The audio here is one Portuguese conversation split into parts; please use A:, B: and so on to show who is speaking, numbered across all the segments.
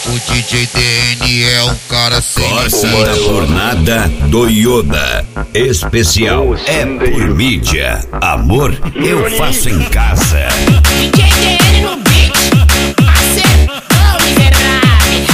A: O DJ DN é um cara sem
B: Corsa da Fornada do Yoda. Especial é por mídia. Amor, eu faço em casa.
C: DJ DN no beat. Acertou, miserável.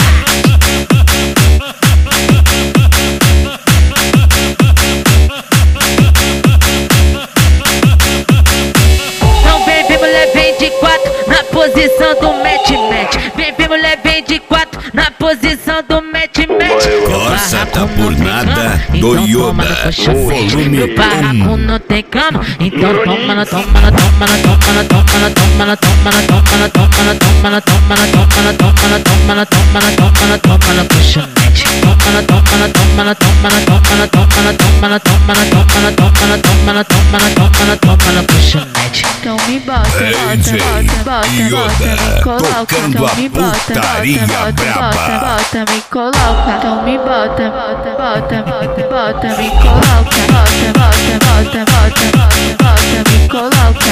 D: Não vem, mulher, vem de quatro na posição do match-match. Vem, mulher, vem de quatro na posição do match-match.
B: Corsa da Fornada do Yoda. Volume
D: Meu barraco
B: 1.
D: não tem cama, então toma na toma na toma na toma na toma na toma na toma na toma na toma na toma na toma na toma na toma na toma na toma na toma na toma na puxonete. Toma na toma na toma na toma na toma na toma na toma na toma na toma na toma na toma na toma na toma na toma na puxonete.
E: Então me bota,
B: DJ
E: bota,
B: Yoda,
E: me coloca.
B: tocando
E: Então
B: a
E: me bota,
B: putaria braba.
E: bota, me coloca. Então me bota, bota, me coloca. Bota, me coloca.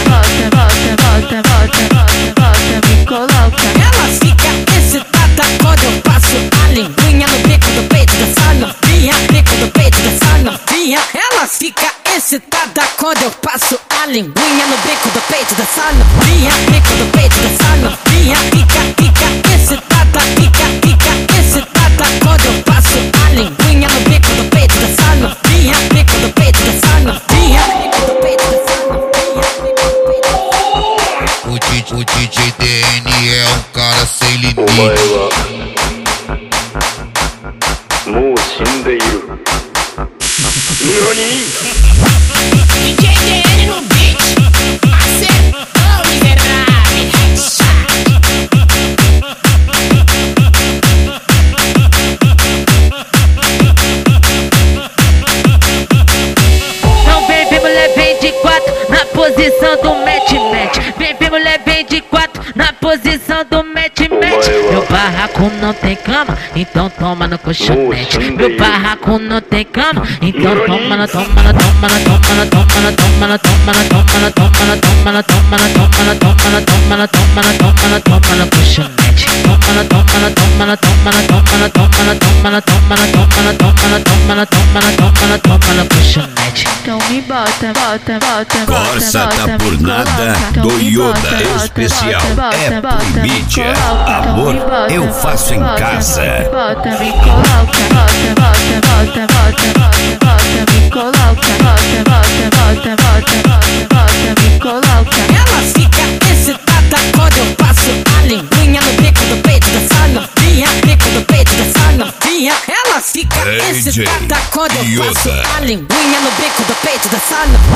E: Bota, me coloca.
C: Ela fica excitada quando eu passo a linguinha no bico do peito dessa novinha. Bico do peito dessa novinha. Ela fica excitada quando eu passo a linguinha no bico do peito dessa novinha. Bico do peito dessa novinha. Fica excitada, fica excitada quando eu passo a linguinha no bico do peito dessa novinha. Bico do peito dessa novinha. Bico do peito dessa novinha.
A: O DJ DN é um cara sem limite.
F: もう死んでいる。何？
C: DJ DN no beat. Acertou, miserável.
D: Não vem, mulher, vem de quatro na posição do match-match. Vem, mulher, vem de quatro na posição do match-match. Meu barraco não tem cama, então toma no colchonete. Meu barraco não tem cama, então toma na toma na toma na toma na toma na toma na toma na toma na toma na toma na toma na toma na toma na toma na toma na toma na toma na colchonete. Toma na toma na toma na toma na toma na toma na toma na toma na toma na toma na toma na toma na toma na toma na colchonete.
E: Então me bota,
B: Corsa da
E: me
B: Fornada
E: coloca.
B: do Yoda. Especial é por mídia. Amor, eu faço em casa.
E: Bota, me coloca. Bota, me coloca. Bota, me coloca.
C: Ela fica excitada quando eu passo a linguinha no bico do peito dessa novinha. Bico do peito dessa novinha. Ela fica
B: DJ
C: excitada quando eu passo
B: Yoda.
C: a linguinha no bico do peito dessa novinha.